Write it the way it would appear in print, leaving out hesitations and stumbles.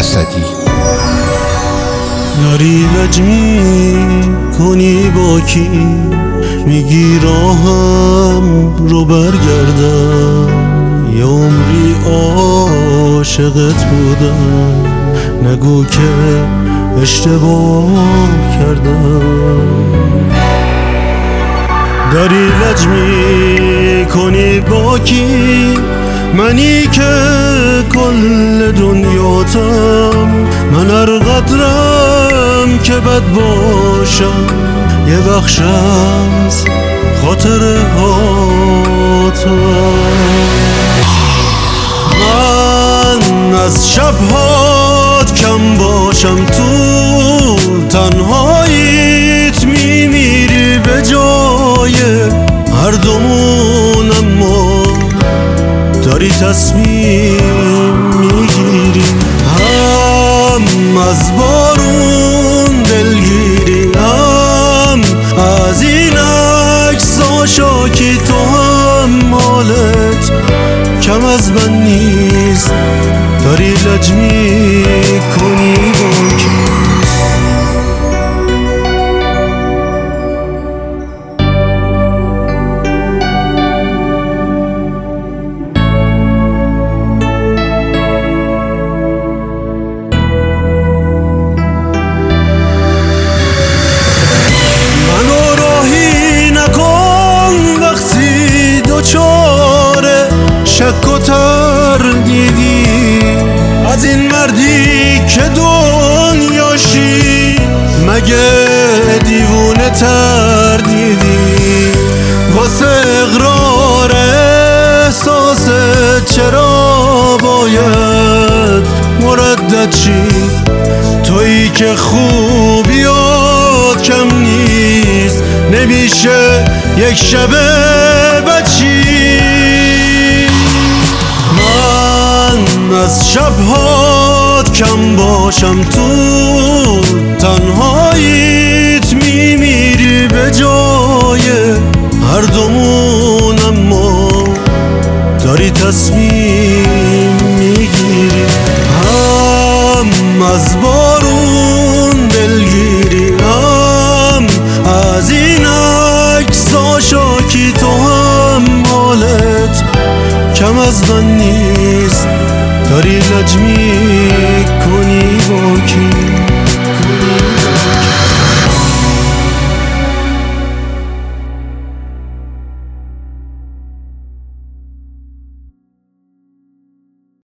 اسدی. داری لج کنی با کی؟ میگی راهم رو برگردم، یه عمری عاشقت بودم، نگو که اشتباه کردم. داری لج کنی با کی؟ منی که کل دنیاتم، من هر قدرم که بد باشم، یه بخش از خاطره هاتم. من از شبهات کم باشم، تو تنهاییت میمیری به جای هر دومون، اما داری تصمیم میگیری. هم از بارون دلگیری، هم از این عکس‌ها شاکی، تو هم حالت کم از من نیست. داری لج میکنی با کی؟ شک و تردیدی از این مردی که دنیاشی، مگه دیوونه تردیدی واسه اقرار احساست؟ چرا باید مردد شی؟ تویی که خوبیات کم نیست، نمیشه یک شبه بچی. از شبهات کم باشم، تو تنهاییت میمیری به جای هر دومون، اما داری تصمیم میگیری. هم از بارون دلگیری، هم از این عکس‌ها شاکی، تو هم حالت کم از من نیست. داری لج